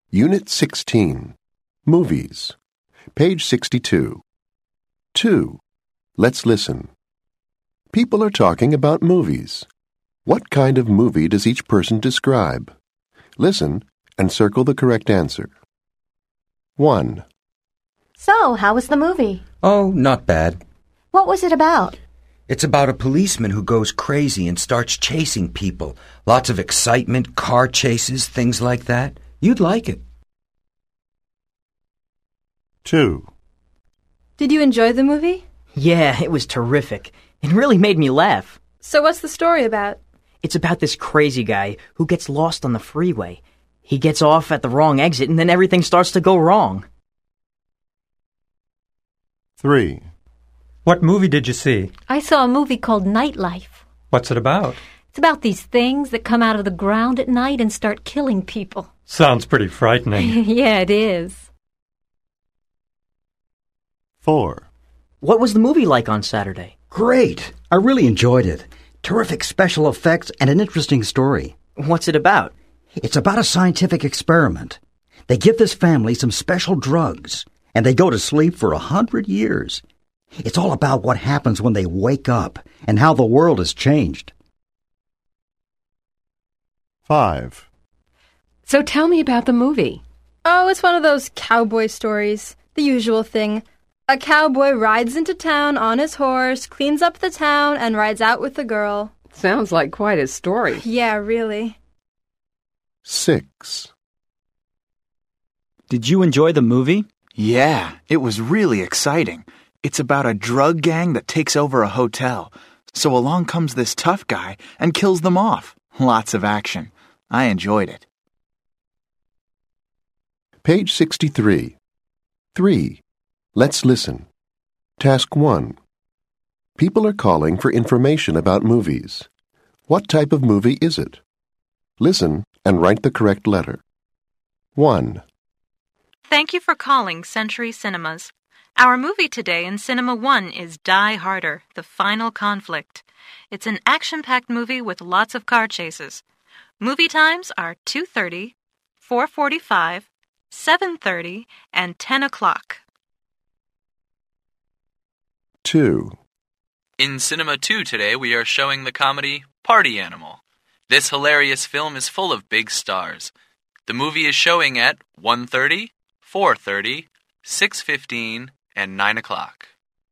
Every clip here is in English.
Unit 16. Movies. Page 62. 2. Let's listen. People are talking about movies. What kind of movie does each person describe? Listen and circle the correct answer. 1. So, how was the movie? Oh, not bad. What was it about? It's about a policeman who goes crazy and starts chasing people. Lots of excitement, car chases, things like that. You'd like it. 2. Did you enjoy the movie? Yeah, it was terrific. It really made me laugh. So what's the story about? It's about this crazy guy who gets lost on the freeway. He gets off at the wrong exit and then everything starts to go wrong. 3. What movie did you see? I saw a movie called Nightlife. What's it about? It's about these things that come out of the ground at night and start killing people. Sounds pretty frightening. Yeah, it is. 4. What was the movie like on Saturday? Great! I really enjoyed it. Terrific special effects and an interesting story. What's it about? It's about a scientific experiment. They give this family some special drugs, and they go to sleep for 100 years. It's all about what happens when they wake up and how the world has changed. 5. So tell me about the movie. Oh, it's one of those cowboy stories. The usual thing. A cowboy rides into town on his horse, cleans up the town, and rides out with the girl. Sounds like quite a story. Yeah, really. 6. Did you enjoy the movie? Yeah, it was really exciting. It's about a drug gang that takes over a hotel. So along comes this tough guy and kills them off. Lots of action. I enjoyed it. Page 63. 3. Let's listen. Task 1. People are calling for information about movies. What type of movie is it? Listen and write the correct letter. 1. Thank you for calling Century Cinemas. Our movie today in Cinema 1 is Die Harder, The Final Conflict. It's an action-packed movie with lots of car chases. Movie times are 2:30, 4:45, 7:30, and 10 o'clock. 2. In Cinema 2 today, we are showing the comedy Party Animal. This hilarious film is full of big stars. The movie is showing at 1:30, 4:30, 6:15, and 9 o'clock.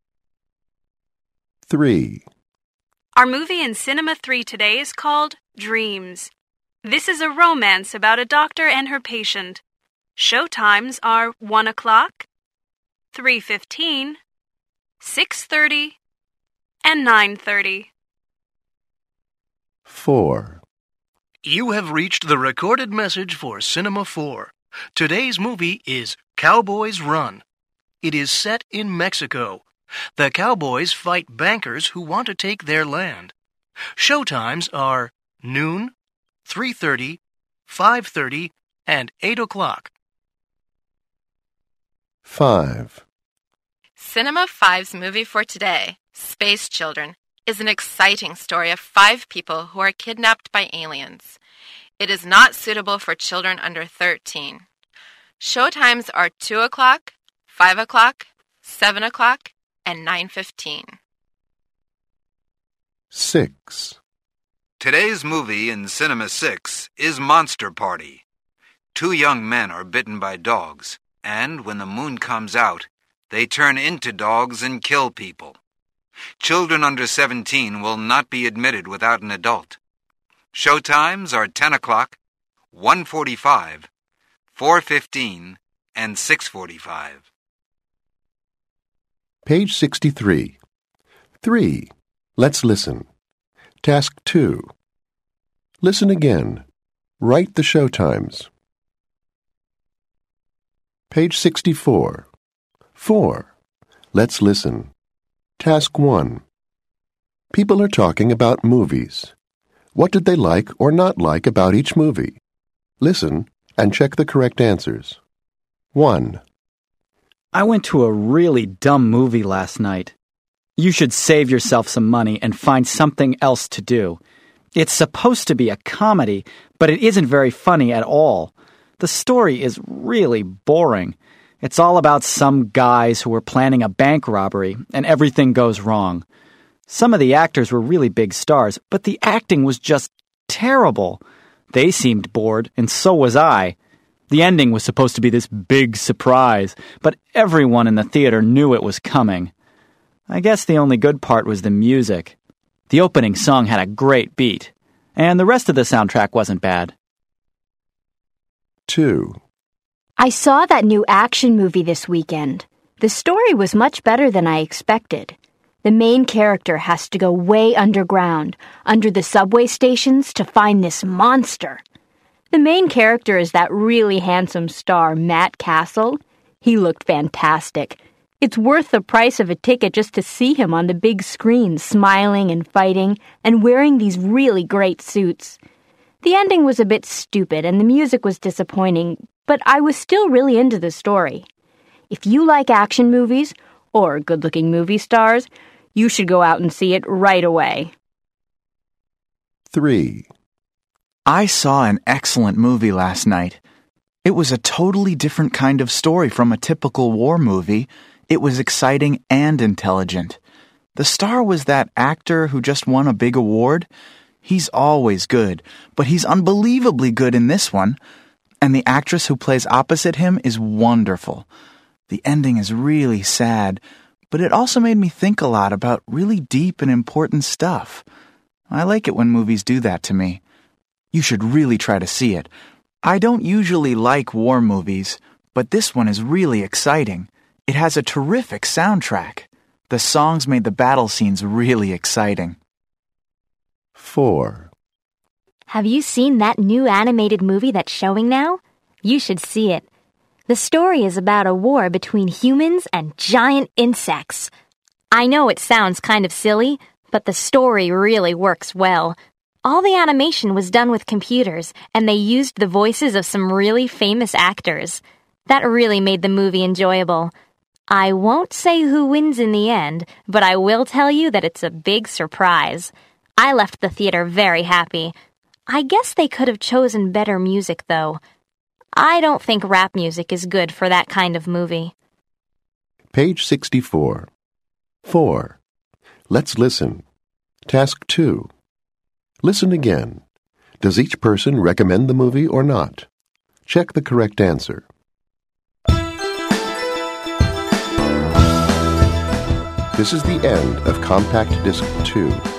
3. Our movie in Cinema 3 today is called Dreams. This is a romance about a doctor and her patient. Show times are 1 o'clock, 3:15, 6:30, and 9:30. 4. You have reached the recorded message for Cinema 4. Today's movie is Cowboys Run. It is set in Mexico. The cowboys fight bankers who want to take their land. Show times are noon, 3:30, 5:30, and 8 o'clock. 5. Cinema 5's movie for today, Space Children, is an exciting story of 5 people who are kidnapped by aliens. It is not suitable for children under 13. Show times are 2 o'clock, 5 o'clock, 7 o'clock, and 9:15. 6. Today's movie in Cinema 6 is Monster Party. 2 young men are bitten by dogs, and when the moon comes out, they turn into dogs and kill people. Children under 17 will not be admitted without an adult. Show times are 10 o'clock, 1:45, 4:15, and 6:45. Page 63. 3. Let's listen. Task 2. Listen again. Write the show times. Page 64. 4. Let's listen. Task 1. People are talking about movies. What did they like or not like about each movie? Listen and check the correct answers. 1. I went to a really dumb movie last night. You should save yourself some money and find something else to do. It's supposed to be a comedy, but it isn't very funny at all. The story is really boring. It's all about some guys who are planning a bank robbery, and everything goes wrong. Some of the actors were really big stars, but the acting was just terrible. They seemed bored, and so was I. The ending was supposed to be this big surprise, but everyone in the theater knew it was coming. I guess the only good part was the music. The opening song had a great beat, and the rest of the soundtrack wasn't bad. 2. I saw that new action movie this weekend. The story was much better than I expected. The main character has to go way underground, under the subway stations, to find this monster. The main character is that really handsome star, Matt Castle. He looked fantastic. It's worth the price of a ticket just to see him on the big screen, smiling and fighting, and wearing these really great suits. The ending was a bit stupid, and the music was disappointing, but I was still really into the story. If you like action movies, or good-looking movie stars, you should go out and see it right away. 3. I saw an excellent movie last night. It was a totally different kind of story from a typical war movie. It was exciting and intelligent. The star was that actor who just won a big award. He's always good, but he's unbelievably good in this one. And the actress who plays opposite him is wonderful. The ending is really sad, but it also made me think a lot about really deep and important stuff. I like it when movies do that to me. You should really try to see it. I don't usually like war movies, but this one is really exciting. It has a terrific soundtrack. The songs made the battle scenes really exciting. 4. Have you seen that new animated movie that's showing now? You should see it. The story is about a war between humans and giant insects. I know it sounds kind of silly, but the story really works well. All the animation was done with computers, and they used the voices of some really famous actors. That really made the movie enjoyable. I won't say who wins in the end, but I will tell you that it's a big surprise. I left the theater very happy. I guess they could have chosen better music, though. I don't think rap music is good for that kind of movie. Page 64. 4. Let's listen. Task 2. Listen again. Does each person recommend the movie or not? Check the correct answer. This is the end of Compact Disc 2.